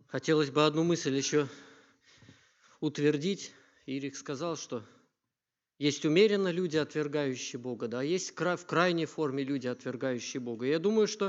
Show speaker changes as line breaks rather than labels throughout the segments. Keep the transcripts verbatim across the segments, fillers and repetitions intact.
Хотелось бы одну мысль еще утвердить. Ирик сказал, что есть умеренно люди, отвергающие Бога, да, есть в крайней форме люди, отвергающие Бога. И я думаю, что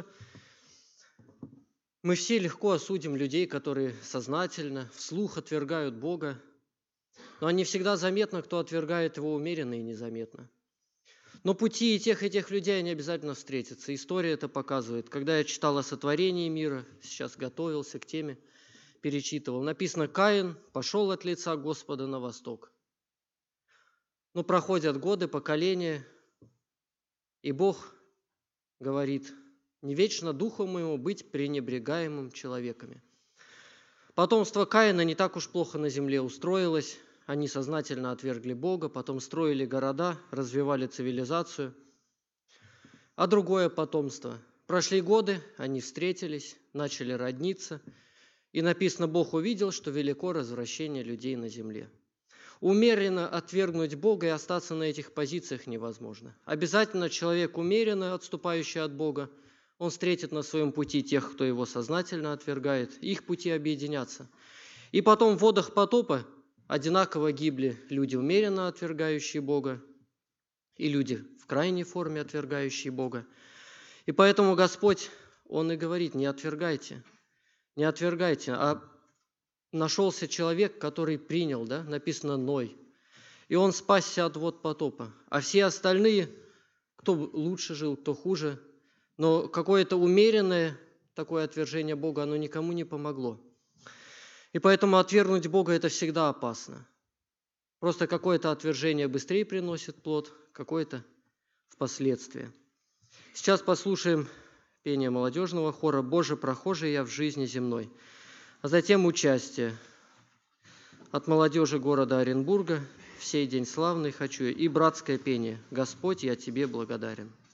мы все легко осудим людей, которые сознательно, вслух отвергают Бога, но не всегда заметно, кто отвергает Его умеренно и незаметно. Но пути и тех, и тех людей не обязательно встретятся. История это показывает. Когда я читал о сотворении мира, сейчас готовился к теме, перечитывал, написано: Каин пошел от лица Господа на восток. Но проходят годы, поколения, и Бог говорит: не вечно духом моему быть пренебрегаемым человеками. Потомство Каина не так уж плохо на земле устроилось. Они сознательно отвергли Бога, потом строили города, развивали цивилизацию. А другое потомство. Прошли годы, они встретились, начали родниться. И написано: Бог увидел, что велико развращение людей на земле. Умеренно отвергнуть Бога и остаться на этих позициях невозможно. Обязательно человек, умеренно отступающий от Бога, он встретит на своем пути тех, кто его сознательно отвергает. Их пути объединятся. И потом в водах потопа одинаково гибли люди, умеренно отвергающие Бога, и люди в крайней форме отвергающие Бога. И поэтому Господь, Он и говорит: не отвергайте, не отвергайте. А нашелся человек, который принял, да, написано Ной, и он спасся от вод потопа. А все остальные, кто лучше жил, кто хуже, но какое-то умеренное такое отвержение Бога, оно никому не помогло. И поэтому отвергнуть Бога – это всегда опасно. Просто какое-то отвержение быстрее приносит плод, какое-то впоследствии. Сейчас послушаем пение молодежного хора «Боже, прохожий я в жизни земной», а затем участие от молодежи города Оренбурга «В сей день славный хочу» и братское пение «Господь, я Тебе благодарен».